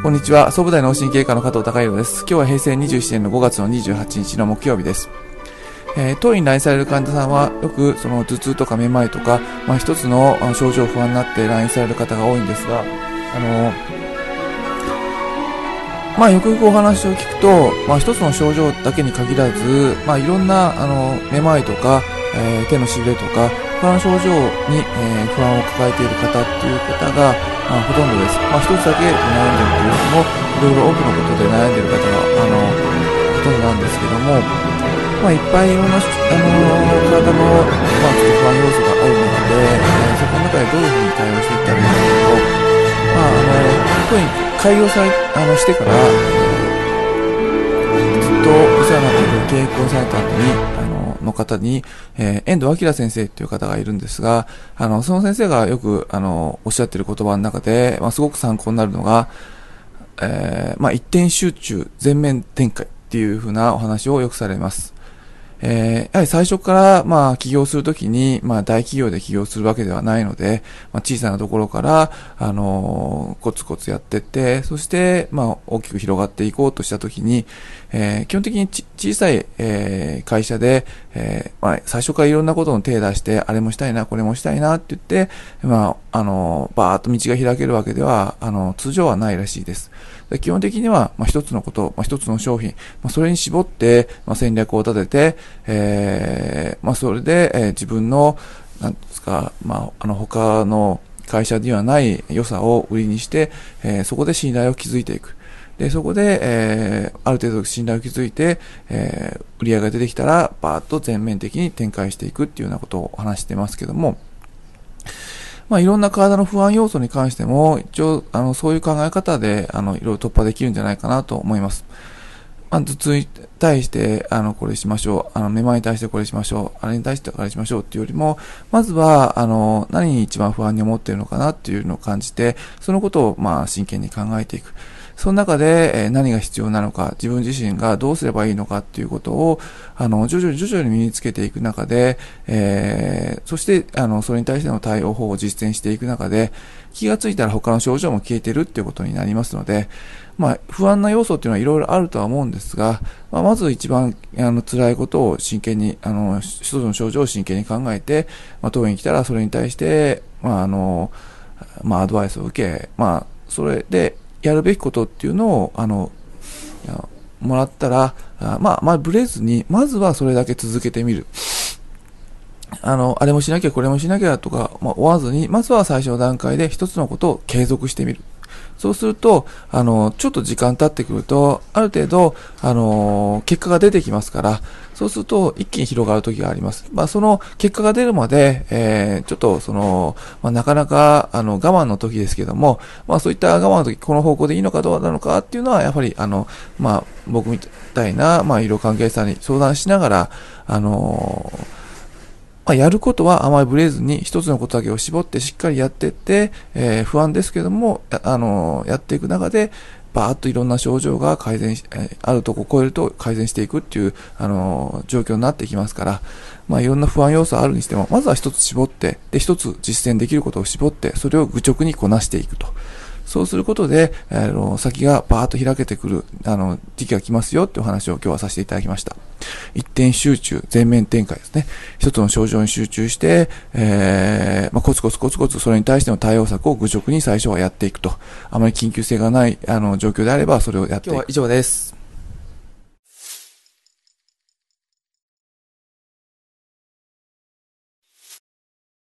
こんにちは。総武大脳神経科の加藤孝弘です。今日は平成27年の5月の28日の木曜日です。当院来される患者さんはよくその頭痛とかめまいとか、一つの症状不安になって来院される方が多いんですが、よくよくお話を聞くと、一つの症状だけに限らず、いろんなめまいとか、手のしびれとか他の症状に、不安を抱えている方っていう方が、ほとんどです。一つだけ悩んでいるというよりもいろいろ多くのことで悩んでいる方がほとんどなんですけども、いっぱいいろんな体の、ちょっと不安要素がある中で、そこの中でどういうふうに対応していったらいいかというと、特に開業してから、ずっとお世話になっている経営コンサルタントの方に、遠藤明先生という方がいるんですが、その先生がよくおっしゃっている言葉の中で、すごく参考になるのが、一点集中全面展開っていうふうなお話をよくされます。やはり最初から起業するときに大企業で起業するわけではないので、小さなところからコツコツやっていって、そして大きく広がっていこうとしたときに、基本的に小さい会社で最初からいろんなことの手を出して、あれもしたいなこれもしたいなって言ってバーッと道が開けるわけでは通常はないらしいです。基本的には一つのこと、一つの商品、それに絞って戦略を立てて、それで自分のなんですか、他の会社にはない良さを売りにして、そこで信頼を築いていく。で、そこで、ある程度信頼を築いて、売り上げが出てきたらバーッと全面的に展開していくっていうようなことを話してますけども、いろんな体の不安要素に関しても、一応、そういう考え方で、いろいろ突破できるんじゃないかなと思います。頭痛に対して、これしましょう。めまいに対してこれしましょう。あれに対してこれしましょうっていうよりも、まずは、何に一番不安に思っているのかなっていうのを感じて、そのことを、真剣に考えていく。その中で、何が必要なのか、自分自身がどうすればいいのかっていうことを、徐々に身につけていく中で、そして、それに対しての対応法を実践していく中で、気がついたら他の症状も消えてるっていうことになりますので、不安な要素っていうのはいろいろあるとは思うんですが、まず一番、辛いことを真剣に、一つの症状を真剣に考えて、当院に来たらそれに対して、アドバイスを受け、それで、やるべきことっていうのを、もらったら、ブレずに、まずはそれだけ続けてみる。あれもしなきゃこれもしなきゃとか、追わずに、まずは最初の段階で一つのことを継続してみる。そうすると、ちょっと時間経ってくると、ある程度、結果が出てきますから、そうすると一気に広がる時があります。その結果が出るまで、ちょっとなかなか、我慢の時ですけども、そういった我慢の時、この方向でいいのかどうなのかっていうのは、やはり、僕みたいな、医療関係者に相談しながら、やることはあまりブレずに一つのことだけを絞ってしっかりやっていって、不安ですけども、やっていく中で、バーッといろんな症状が改善し、あるとこを超えると改善していくっていう、状況になってきますから、いろんな不安要素あるにしても、まずは一つ絞って、で、一つ実践できることを絞って、それを愚直にこなしていくと。そうすることで、先がバーッと開けてくる、時期が来ますよっていうお話を今日はさせていただきました。一点集中、全面展開ですね。一つの症状に集中して、コツコツそれに対しての対応策を愚直に最初はやっていくと。あまり緊急性がない、状況であればそれをやっていく。 今日は以上です。